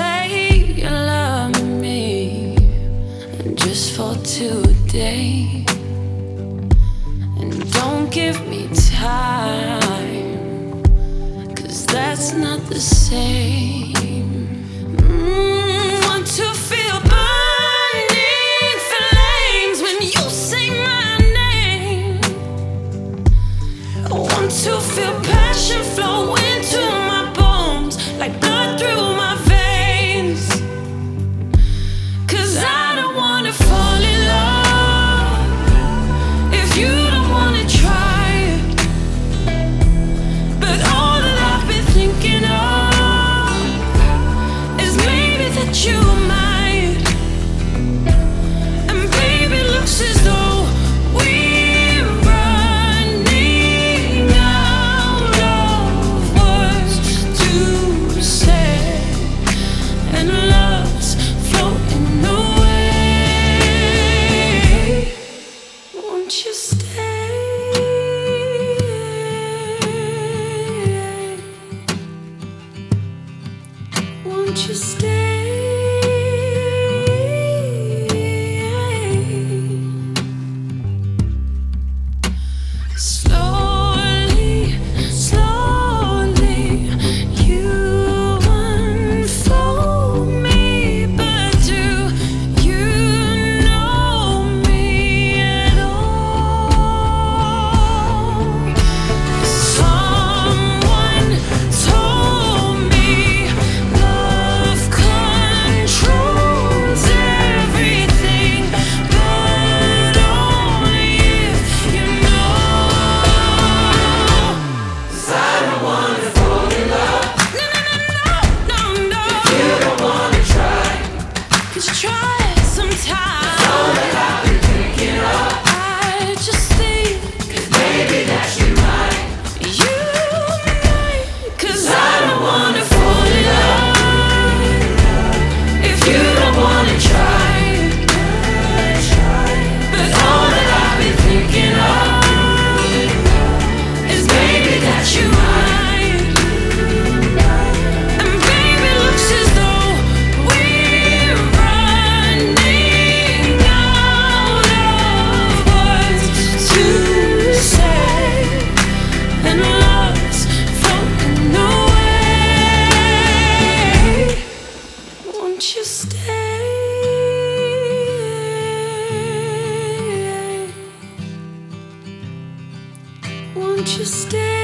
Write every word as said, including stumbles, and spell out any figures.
say you love me, just for today, and don't give me time, 'cause that's not the same. mm, Want to feel burning flames when you say my name. I want to feel passion flow into my bones, like blood through my veins. 'Cause I don't wanna fall in love if you don't wanna try it. But all that I've been thinking of is maybe that you might. And baby, it looks as though we're running out of words to say, and love's floating away. Won't you stay? Won't you stay? Slowly, slowly, you unfold me, but do you know me at all? Someone told me love controls everything, but only if you know. 'Cause I don't wanna fall in love. No, no, no, no, no, no. If you don't wanna try, 'cause try sometime. All that I've been thinking of, I just think, 'cause maybe that you might. You might. 'Cause I don't wanna fall in love if you don't wanna try. But all that I've been thinking of is maybe that you might. And baby, it looks as though we're running out of words to say, and love's floating away. Won't you stay? Won't you stay?